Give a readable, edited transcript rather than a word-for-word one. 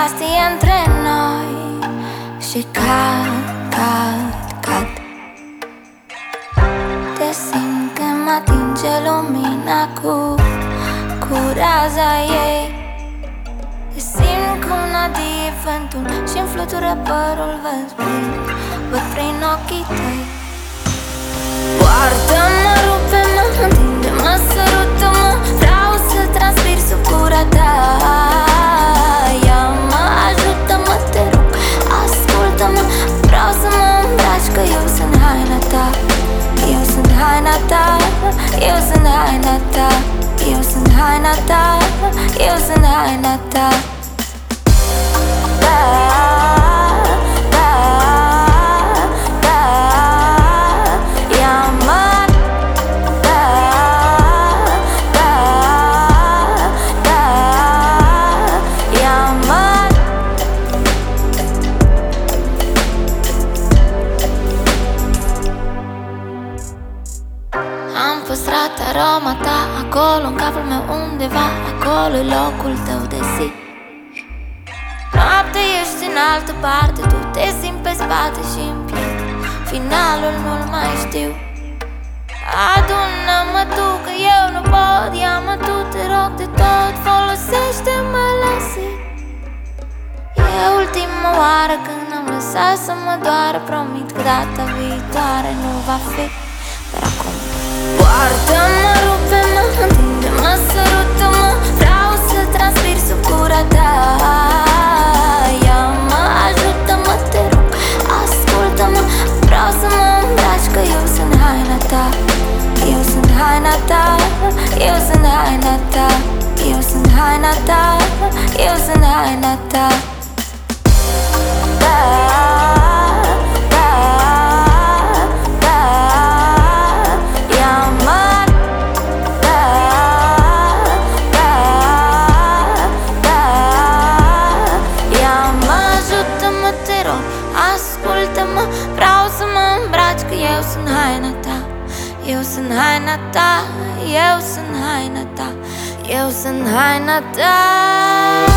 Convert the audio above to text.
Asta e între noi și cad. Te simt când mă atinge lumina cu raza ei. Te simt cum nadie vântul și-mi flutură părul. Văd prin ochii tăi. Poartă-mă, rupe-mă, întinde-mă, sărută-mă. Vreau să transpir sub gura ta. Ia-mă, ajută-mă, te rog, ascultă-mă. Vreau să mă îmbraci, că eu sunt haina ta. Eu sunt haina ta, eu sunt haina ta. Eu sunt haina ta, eu sunt haina ta. Am păstrat aroma ta acolo, în capul meu undeva. Acolo e locul tău de zi. Noapte ești în altă parte, tu te simți pe spate și în piept. Finalul nu-l mai știu. Adună-mă tu, că eu nu pot. Ia-mă tu, te rog de tot. Folosește-mă la zi. E ultima oară când am lăsat să mă doară. Promit că data viitoare nu va fi. Dar acum poartă-mă, rupe-mă, întinde-mă, sărută-mă. Vreau să transpir sub gura ta. Ia-mă, ajută-mă, te rog, ascultă-mă. Vreau să mă îmbraci, că eu sunt haina ta. Eu sunt haina ta, eu sunt haina ta. Eu sunt haina ta, eu sunt haina ta. Ascultă-mă, vreau să mă îmbraci, că eu sunt haina ta. Eu sunt haina ta, eu sunt haina ta. Eu sunt haina ta.